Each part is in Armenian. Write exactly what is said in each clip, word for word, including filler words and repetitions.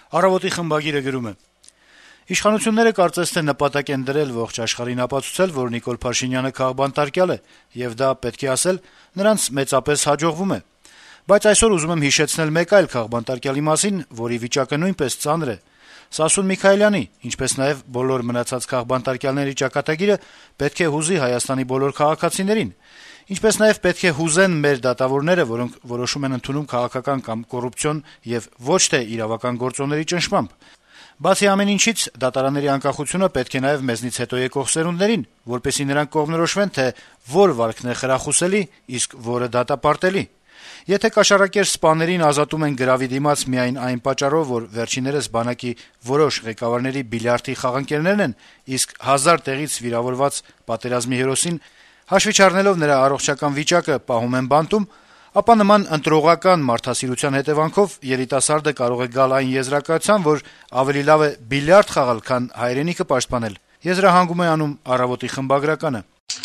Առավոտի խմբագիրը գրում է. - «Իշխանությունները կարծես թե նպատակ են դրել ողջ աշխարհին ապացուցել, որ Նիկոլ Փաշինյանը քաղբանտարկյալ է, եւ դա, պետք է ասել, նրանց մեծապես հաջողվում է: Բայց այսօր ուզում եմ հիշեցնել մեկ այլ քաղբանտարկյալի մասին, որի վիճակը նույնպես ծանր է: Սասուն Միքայելյանի, ինչպես նաեւ բոլոր մնացած քաղբանտարկյալների ճակատագիրը պետք է հուզի Հայաստանի բոլոր քաղաքացիներին, ինչպես նաեւ պետք է հուզեն մեր դատավորները, որոնք որոշում են ընդունում քաղաքական կամ կոռուպցիոն եւ ոչ թե իրավական գործոնների ճնշմամբ: Բացի ամեն ինչից, դատարանների անկախությունը պետք է նաեւ մեզնից հետո եկող սերունդներին, որպեսզի նրանք կողմնորոշվեն, թե որ վարքն է խրախուսելի, իսկ որը դատապարտելի: Եթե կաշառակեր սպաներին ազատում են գրավի դիմաց միայն այն պատճառով, որ վերջիններս բանակի որոշ ղեկավարների բիլիարդի խաղընկերներն են, իսկ հազար տեղից վիրավորված պատերազմի հերոսին, հաշվի չառնելով նրա առողջական վիճակը, պահում են բանտում, ապա նման ընտրողական մարդասիրության հետեւանքով երիտասարդը կարող է գալ այն եզրակացության, որ ավելի լավ է բիլիարդ խաղալ, քան հայրենիքը պաշտպանել»: Եզրահանգում է անում «Առավոտ»-ի խմբագրականը: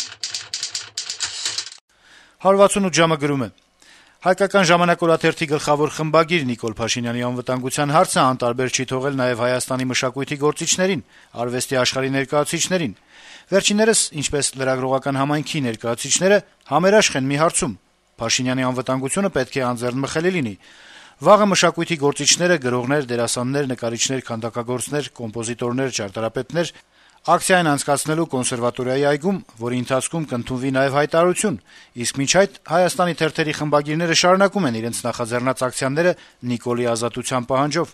«հարյուր վաթսունութ ժամ»-ը գրում է. - «Հայկական ժամանակ» օրաթերթի գլխավոր խմբագիր Նիկոլ Փաշինյանի անվտանգության հարցը անտարբեր չի թողել նաեւ Հայաստանի մշակույթի գործիչներին, արվեստի աշխարհի ներկայացուցիչներին: Վերջիններս, ինչպես լրագրողական համայնքի ներկայացուցիչները, համերաշխ են մի հարցում. Փաշինյանի անվտանգությունը պետք է անձեռնմխելի լինի: Վաղը մշակույթի գործիչները, գրողներ, դերասաններ, նկարիչներ, քանդակագործներ, կոմպոզիտորներ, ճարտարապետներ ակցիա են անցկացնելու կոնսերվատորիայի այգում, որի ընթացքում կընդունվի նաեւ հայտարարություն, իսկ մինչ այդ Հայաստանի թերթերի խմբագիրները շարունակում են իրենց նախաձեռնած ակցիաները Նիկոլի ազատության պահանջով»: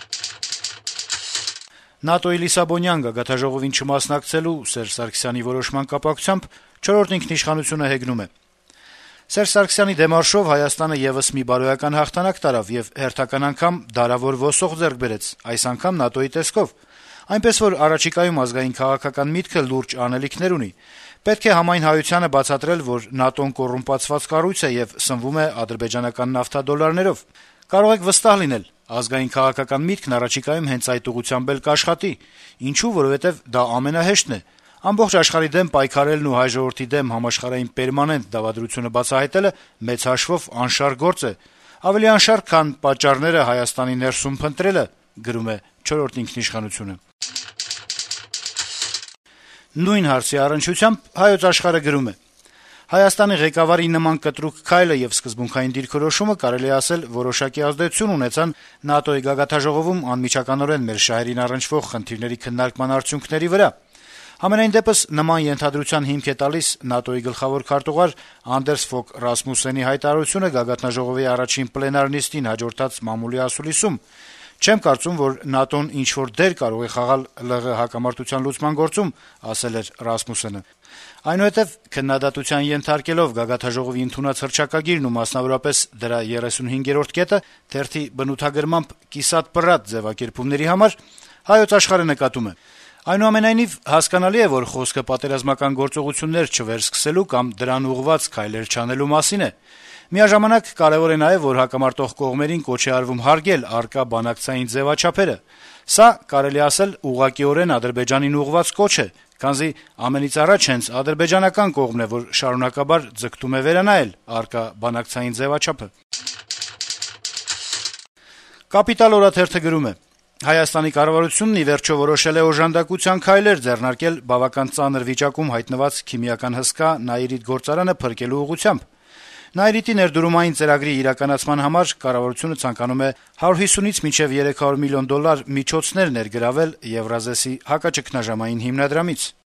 ՆԱՏՕ-ի Լիսաբոնյան գագաթնաժողովին չմասնակցելու Սերժ Սարգսյանի որոշման կապակցությամբ «Չորրորդ ինքնիշխանություն»-ը հեգնում է. - «Սերժ Սարգսյանի դեմարշով Հայաստանը եւս մի բարոյական հաղթանակ տարավ եւ հերթական անգամ դարավոր ոսող ձեռք բերեց, այս անգամ ՆԱՏՕ-ի տեսքով: Այնպես որ առաջիկայում ազգային քաղաքական միտքը լուրջ անելիքներ ունի: Պետք է համայն հայությանը բացատրել, որ ՆԱՏՕ-ն կոռումպացված կառույց է եւ սնվում է ադրբեջանական նավթադոլարներով: Կարող եք վստահ լինել, ազգային քաղաքական միտքն առաջիկայում հենց այդ ուղղությամբ էլ կաշխատի: Ինչու՞, որովհետեւ դա ամենահեշտն է: Ամբողջ աշխարհի դեմ պայքարելն ու հայ ժողովրդի դեմ համաշխարհային պերմանենտ դավադրությունը բացահայտելը մեծ հաշվով անշարժ գործ է: Ավելի անշարժ, քան պատճառները Հայաստանի ներսում փնտրելը»: Նույն հարցի առնչությամբ «Հայոց Աշխարհ»-ը գրում է. - «Հայաստանի ղեկավարի նման կտրուկ քայլը եւ սկզբունքային դիրքորոշումը, կարելի է ասել, որոշակի ազդեցություն ունեցան ՆԱՏՕ-ի գագաթնաժողովում անմիջականորեն մեր շահերին առնչվող խնդիրների քննարկման արդյունքների վրա: Համենայն դեպս, նման ենթադրության հիմք է տալիս ՆԱՏՕ-ի գլխավոր քարտուղար Անդերս Ֆոգ Ռասմուսսենի հայտարարությունը գագաթնաժողովի առաջին պլենար նիստին հաջորդած մամուլի ասուլիսում: Չեմ կարծում, որ ՆԱՏՕ-ն ինչ-որ դեր կարող է խաղալ ԼՂ հակամարտության լուծման գործում», - ասել էր Ռասմուսսենը: Այնուհետեւ, քննադատության ենթարկելով գագաթնաժողովի ընդունած հռչակագիրն ու մասնավորապես դրա երեսունհինգերորդ կետը թերթի բնութագրմամբ կիսատ-պռատ ձեւակերպումների համար, «Հայոց Աշխարհ»-ը նկատում է. - «Այնուամենայնիվ, հասկանալի է, որ խոսքը պատերազմական գործողություններ չվերսկսելու կամ դրան ուղղված քայլեր չանելու մասին է: Միաժամանակ կարեւոր է նաեւ, որ հակամարտող կողմերին կոչ է արվում հարգել առկա բանակցային ձեւաչափերը: Սա, կարելի է ասել, ուղղակիորեն Ադրբեջանին ուղղված կոչ է, քանզի ամենից առաջ հենց ադրբեջանական կողմն է, որ շարունակաբար ձգտում է վերանայել առկա բանակցային ձեւաչափը»: «Կապիտալ» օրաթերթը գրում է. - «Հայաստանի կառավարությունն ի վերջո որոշել է օժանդակության քայլեր ձեռնարկել բավական ծանր վիճակում հայտնված քիմիական հսկա Նաիրիդ գործարանը փրկելու ուղղությամբ: Նաիրիտի ներդրումային ծրագրի իրականացման համար կառավարությունը ցանկանում է հարյուր հիսունից մինչեւ երեք հարյուր միլիոն դոլար միջոցներ ներգրավել Եվրազեսի հակաճգնաժամային հիմնադրամից: